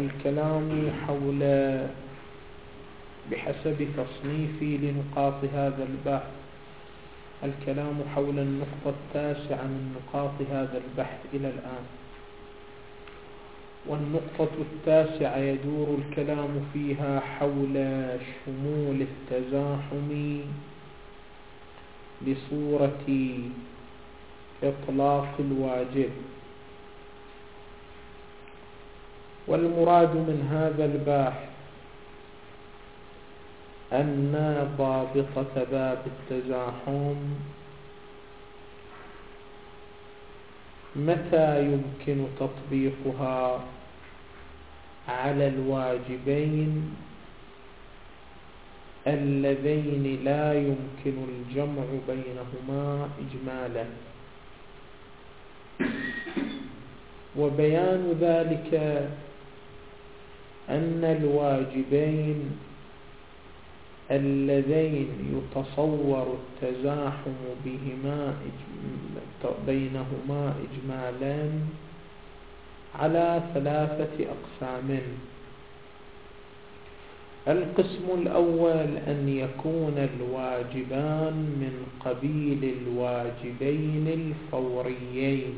الكلام حول بحسب تصنيفي لنقاط هذا البحث الكلام حول النقطة التاسعة من نقاط هذا البحث إلى الآن. والنقطة التاسعة يدور الكلام فيها حول شمول التزاحم بصورة إطلاق الواجب. والمراد من هذا البحث أن ضابطة باب التزاحم متى يمكن تطبيقها على الواجبين اللذين لا يمكن الجمع بينهما إجمالا. وبيان ذلك أن الواجبين اللذين يتصور التزاحم بينهما إجمالا على ثلاثة أقسام. القسم الأول أن يكون الواجبان من قبيل الواجبين الفوريين،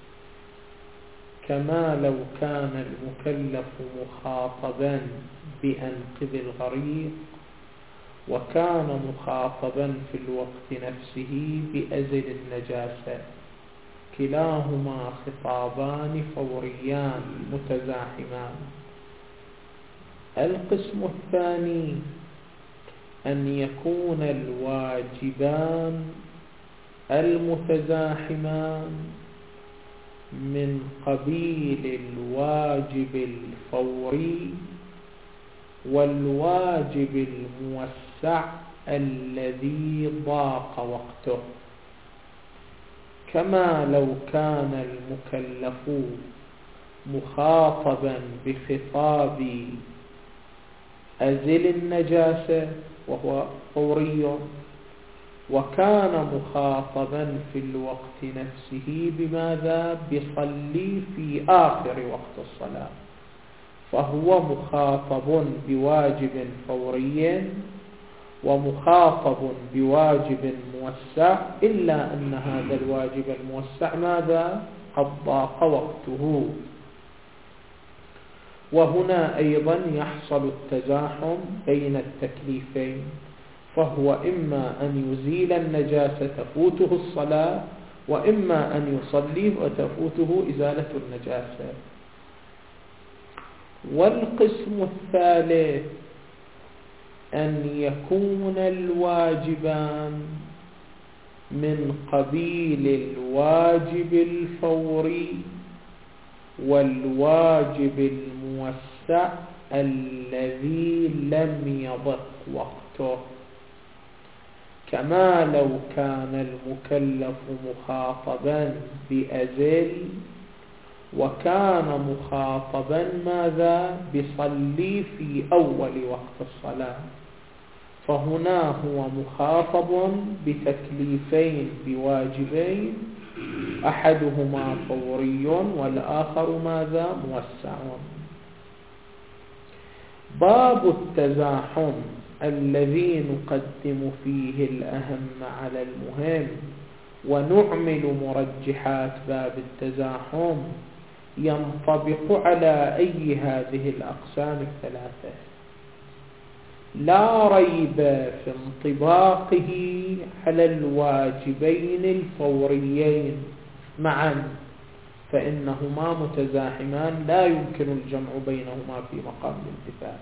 كما لو كان المكلف مخاطبا بأنقذ الغريق وكان مخاطبا في الوقت نفسه بأزل النجاسة، كلاهما خطابان فوريان متزاحمان. القسم الثاني أن يكون الواجبان المتزاحمان من قبيل الواجب الفوري والواجب الموسع الذي ضاق وقته، كما لو كان المكلف مخاطبا بخطاب أزل النجاسة وهو فوري، وكان مخاطبا في الوقت نفسه بماذا؟ بصلي في آخر وقت الصلاة، فهو مخاطب بواجب فوري ومخاطب بواجب موسع، إلا أن هذا الواجب الموسع ماذا؟ قد ضاق وقته. وهنا أيضا يحصل التزاحم بين التكليفين، فهو إما أن يزيل النجاسة تفوته الصلاة، وإما أن يصلي وتفوته إزالة النجاسة. والقسم الثالث أن يكون الواجبان من قبيل الواجب الفوري والواجب الموسع الذي لم يضق وقته، كما لو كان المكلف مخاطبا بأزل وكان مخاطبا ماذا؟ بصلي في أول وقت الصلاة، فهنا هو مخاطب بتكليفين بواجبين، أحدهما فوري والآخر ماذا؟ موسع. باب التزاحم الذي نقدم فيه الأهم على المهم ونعمل مرجحات باب التزاحم ينطبق على أي هذه الأقسام الثلاثة؟ لا ريب في انطباقه على الواجبين الفوريين معا، فإنهما متزاحمان لا يمكن الجمع بينهما في مقام الامتثال.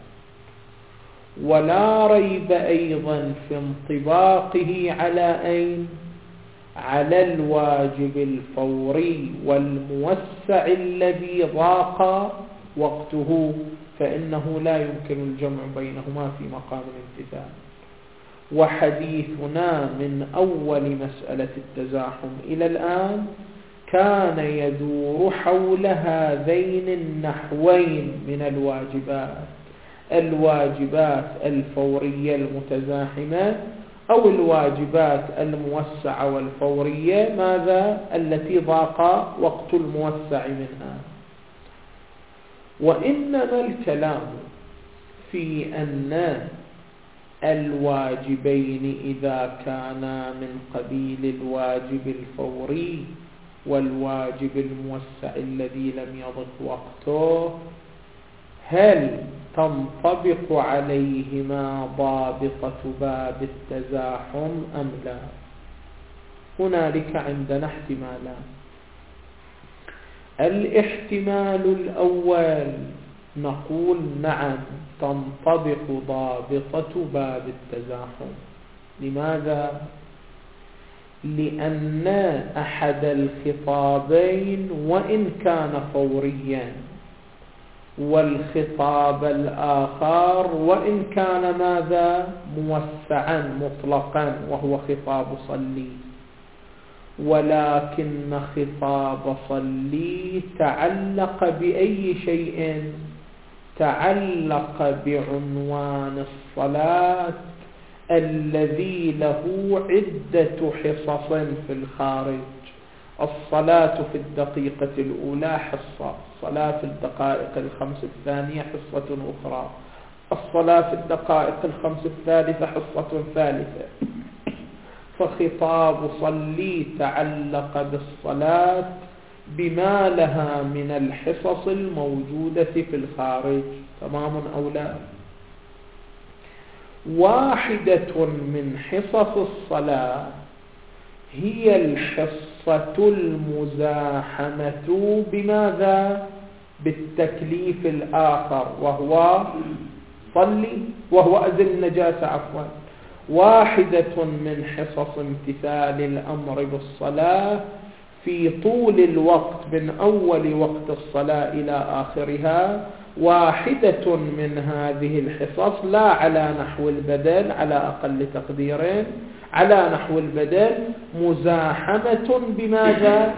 ولا ريب أيضا في انطباقه على أين؟ على الواجب الفوري والموسع الذي ضاق وقته، فإنه لا يمكن الجمع بينهما في مقام الامتثال. وحديثنا من أول مسألة التزاحم إلى الآن كان يدور حول هذين النحوين من الواجبات الفورية المتزاحمة، أو الواجبات الموسعة والفورية ماذا؟ التي ضاق وقت الموسع منها. وإنما الكلام في أن الواجبين إذا كانا من قبيل الواجب الفوري والواجب الموسع الذي لم يضق وقته، هل تنطبق عليهما ضابطة باب التزاحم أم لا؟ هنالك عندنا احتمالان. الاحتمال الأول نقول نعم تنطبق ضابطة باب التزاحم. لماذا؟ لأن أحد الخطابين وإن كان فوريا والخطاب الآخر وإن كان ماذا؟ موسعا مطلقا وهو خطاب صلي، ولكن خطاب صلي تعلق بأي شيء؟ تعلق بعنوان الصلاة الذي له عدة حصص في الخارج. الصلاة في الدقيقة الأولى حصة، الصلاة في الدقائق الخمس الثانية حصة أخرى، الصلاة في الدقائق الخمس الثالثة حصة ثالثة. فخطاب صلي تعلق بالصلاة بما لها من الحصص الموجودة في الخارج. تمام أو لا؟ واحدة من حصص الصلاة هي الحصة المزاحمة بماذا؟ بالتكليف الآخر وهو صلي، وهو أزل النجاسة عفوا. واحدة من حصص امتثال الأمر بالصلاة في طول الوقت من أول وقت الصلاة إلى آخرها، واحدة من هذه الحصص لا على نحو البدل، على أقل تقدير على نحو البدل، مزاحمة بماذا؟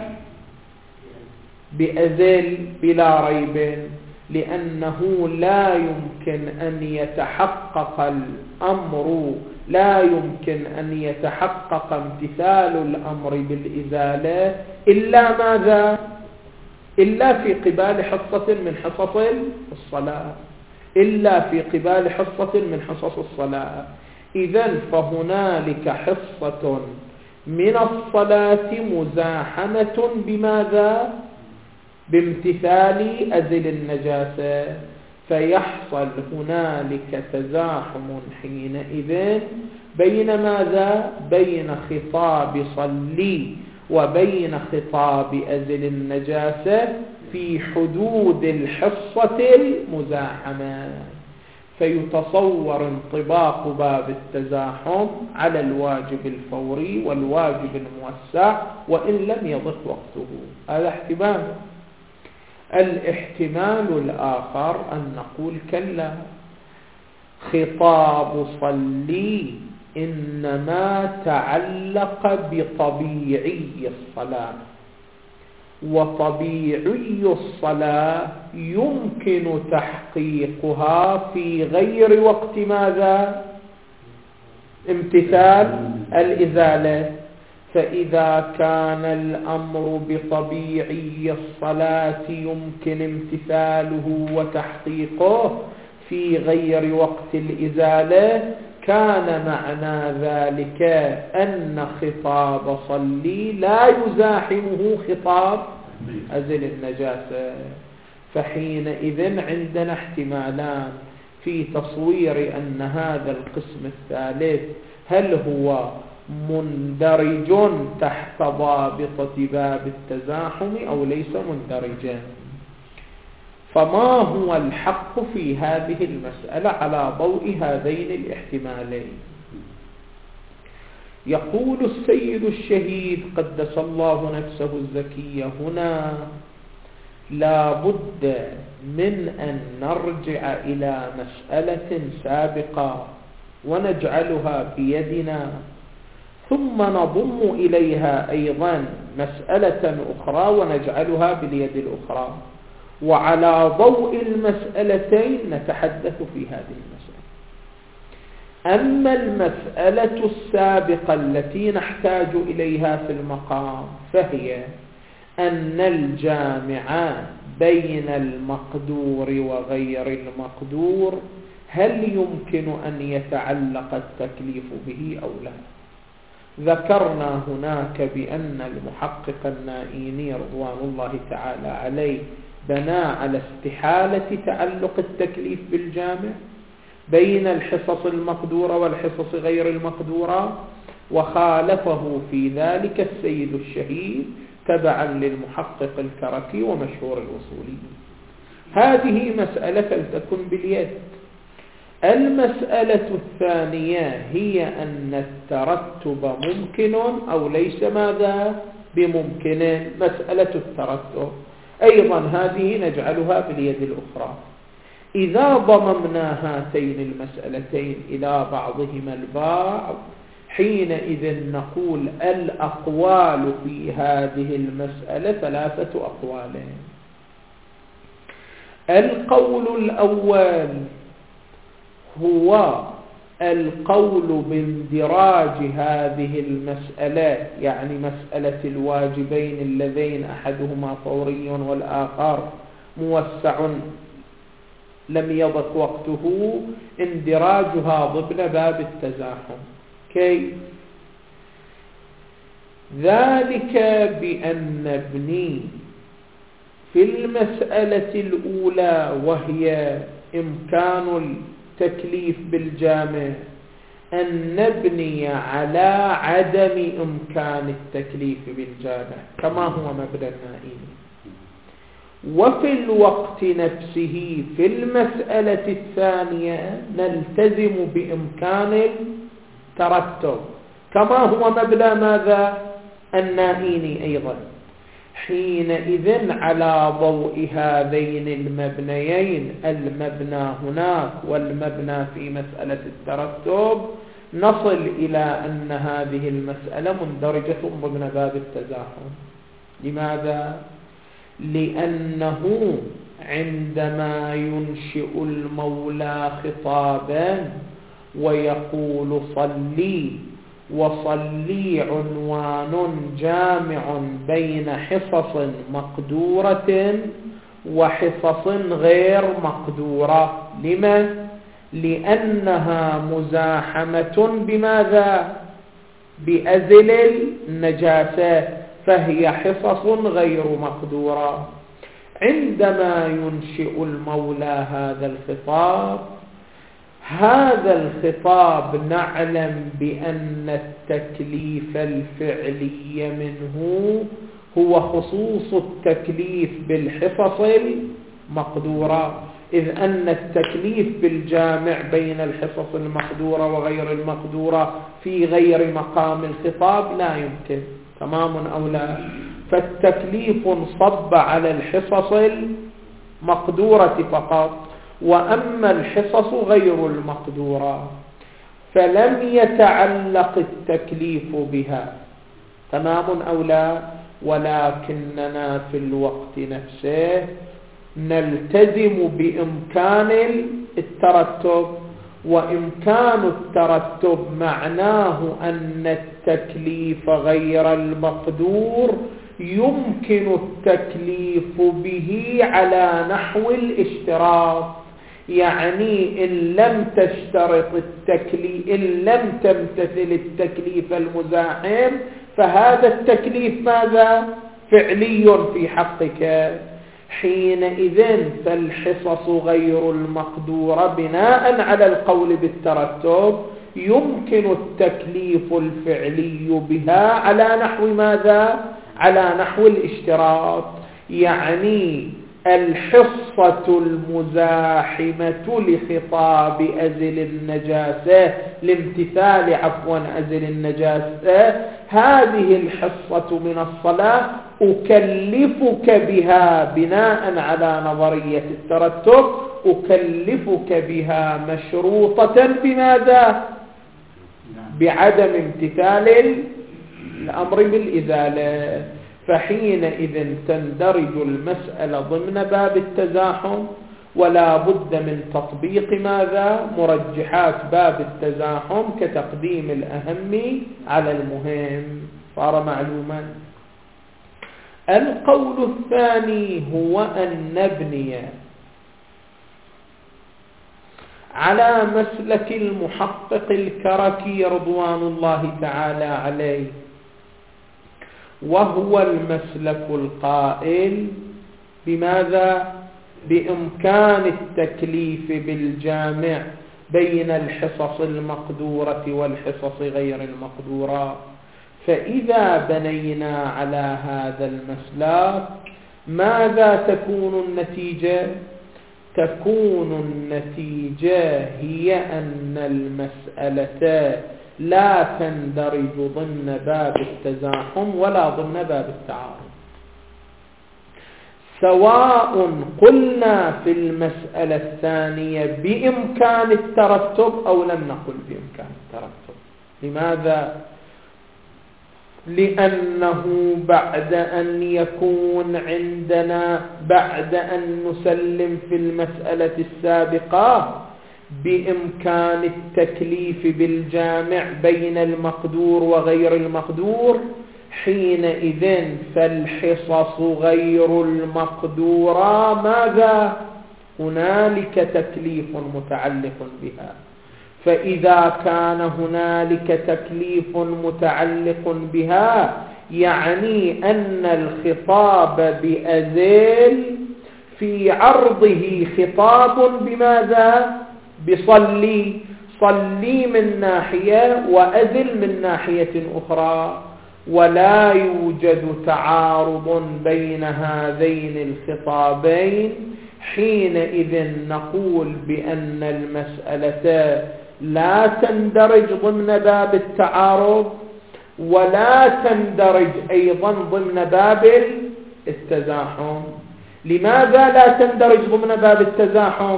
بأزل بلا ريب، لأنه لا يمكن أن يتحقق الأمر، لا يمكن أن يتحقق امتثال الأمر بالإزالة إلا ماذا؟ إلا في قبال حصة من حصص الصلاة، إلا في قبال حصة من حصص الصلاة. إذن فهنالك حصة من الصلاة مزاحمة بماذا؟ بامتثال أزل النجاسة، فيحصل هنالك تزاحم حينئذ بين ماذا؟ بين خطاب صلي وبين خطاب أزل النجاسة في حدود الحصة المزاحمة، فيتصور انطباق باب التزاحم على الواجب الفوري والواجب الموسع وإن لم يضق وقته. هذا احتمال. الاحتمال الآخر أن نقول كلا، خطاب صلي إنما تعلق بطبيعي الصلاة، وطبيعي الصلاة يمكن تحقيقها في غير وقت ماذا؟ امتثال الإزالة. فإذا كان الأمر بطبيعي الصلاة يمكن امتثاله وتحقيقه في غير وقت الإزالة، كان معنى ذلك أن خطاب صلي لا يزاحمه خطاب أزل النجاسة. فحينئذ عندنا احتمالان في تصوير أن هذا القسم الثالث هل هو مندرج تحت ضابطة باب التزاحم أو ليس مندرجا. فما هو الحق في هذه المسألة على ضوء هذين الاحتمالين؟ يقول السيد الشهيد قدس الله نفسه الزكية هنا: لا بد من أن نرجع إلى مسألة سابقة ونجعلها بيدنا، ثم نضم إليها أيضا مسألة أخرى ونجعلها باليد الأخرى، وعلى ضوء المسألتين نتحدث في هذه المسألة. أما المسألة السابقة التي نحتاج إليها في المقام فهي أن الجامع بين المقدور وغير المقدور هل يمكن أن يتعلق التكليف به أو لا؟ ذكرنا هناك بأن المحقق النائيني رضوان الله تعالى عليه بنى على استحالة تعلق التكليف بالجامع بين الحصص المقدورة والحصص غير المقدورة، وخالفه في ذلك السيد الشهيد تبعا للمحقق الكركي ومشهور الوصولي. هذه مسألة فلتكن باليد. المسألة الثانية هي أن الترتب ممكن أو ليس ماذا بممكن. مسألة الترتب أيضا هذه نجعلها باليد الأخرى. إذا ضممنا هاتين المسألتين إلى بعضهما البعض حينئذ نقول الأقوال في هذه المسألة 3 أقوال. القول الأول هو القول باندراج هذه المسألة، يعني مسألة الواجبين اللذين أحدهما فوري والآخر موسع لم يضق وقته، اندراجها ضمن باب التزاحم. كيف؟ ذلك بأن نبني في المسألة الأولى وهي إمكان التكليف بالجامع أن نبني على عدم إمكان التكليف بالجامع كما هو مبدأ النائين. وفي الوقت نفسه في المسألة الثانية نلتزم بإمكان الترتب كما هو مبدأ ماذا النائين أيضا. حينئذ على ضوء هذين المبنيين، المبنى هناك والمبنى في مسألة الترتب، نصل إلى أن هذه المسألة مندرجة ضمن باب التزاحم. لماذا؟ لأنه عندما ينشئ المولى خطابا ويقول صلي، وصلي عنوان جامع بين حصص مقدورة وحصص غير مقدورة. لما؟ لأنها مزاحمة بماذا؟ بأزل النجاسة، فهي حصص غير مقدورة. عندما ينشئ المولى هذا الخطاب، هذا الخطاب نعلم بأن التكليف الفعلي منه هو خصوص التكليف بالحصص المقدورة، إذ أن التكليف بالجامع بين الحصص المقدورة وغير المقدورة في غير مقام الخطاب لا يمكن. تمام أو لا؟ فالتكليف انصب على الحصص المقدورة فقط، وأما الحصص غير المقدورة فلم يتعلق التكليف بها. تمام أو لا؟ ولكننا في الوقت نفسه نلتزم بإمكان الترتب، وإمكان الترتب معناه أن التكليف غير المقدور يمكن التكليف به على نحو الاشتراط. يعني إن لم تشترط التكليف، إن لم تمتثل التكليف المزاحم فهذا التكليف ماذا؟ فعلي في حقك. حينئذ فالحصص غير المقدورة بناء على القول بالترتب يمكن التكليف الفعلي بها على نحو ماذا؟ على نحو الاشتراط. يعني الحصة المزاحمة لخطاب أزل النجاسة، لامتثال أزل النجاسة، هذه الحصة من الصلاة أكلفك بها بناء على نظرية الترتب، أكلفك بها مشروطة بماذا؟ بعدم امتثال الأمر بالإزالة. فحينئذ تندرج المسألة ضمن باب التزاحم، ولا بد من تطبيق ماذا؟ مرجحات باب التزاحم كتقديم الأهم على المهم. صار معلوما. القول الثاني هو أن نبني على مسلك المحقق الكركي رضوان الله تعالى عليه، وهو المسلك القائل بماذا؟ بإمكان التكليف بالجامع بين الحصص المقدورة والحصص غير المقدورة. فإذا بنينا على هذا المسلك ماذا تكون النتيجة؟ تكون النتيجة هي أن المسألة لا تندرج ضمن باب التزاحم ولا ضمن باب التعارض، سواء قلنا في المسألة الثانية بإمكان الترتب أو لم نقل بإمكان الترتب. لماذا؟ لأنه بعد أن يكون عندنا، بعد أن نسلم في المسألة السابقة بإمكان التكليف بالجامع بين المقدور وغير المقدور، حينئذ فالحصص غير المقدورة ماذا؟ هنالك تكليف متعلق بها. فإذا كان هنالك تكليف متعلق بها يعني أن الخطاب بأذل في عرضه خطاب بماذا؟ بصلي، صلي من ناحية وأذل من ناحية أخرى، ولا يوجد تعارض بين هذين الخطابين. حينئذ نقول بأن المسألة لا تندرج ضمن باب التعارض ولا تندرج أيضا ضمن باب التزاحم. لماذا لا تندرج ضمن باب التزاحم؟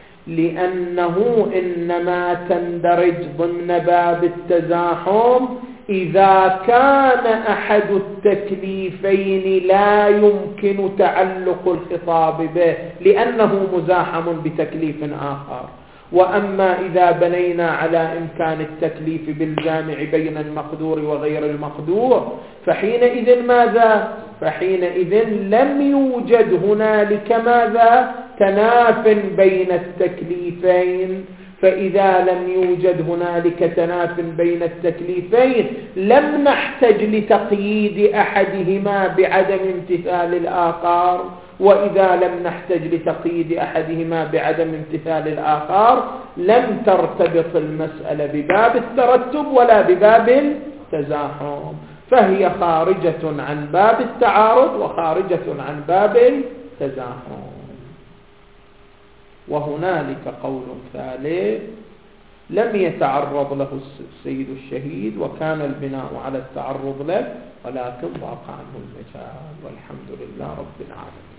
لأنه إنما تندرج ضمن باب التزاحم إذا كان أحد التكليفين لا يمكن تعلق الخطاب به لأنه مزاحم بتكليف آخر. وأما إذا بنينا على إمكان التكليف بالجامع بين المقدور وغير المقدور فحينئذ ماذا؟ فحينئذ لم يوجد هنالك ماذا؟ تناف بين التكليفين. فإذا لم يوجد هنالك تناف بين التكليفين لم نحتج لتقييد أحدهما بعدم امتثال الآخر، وإذا لم نحتج لتقييد أحدهما بعدم امتثال الآخر لم ترتبط المسألة بباب الترتب ولا بباب التزاحم، فهي خارجة عن باب التعارض وخارجة عن باب التزاحم. وهنالك قول ثالث لم يتعرض له السيد الشهيد وكان البناء على التعرض له ولكن ضاق عنه المجال، والحمد لله رب العالمين.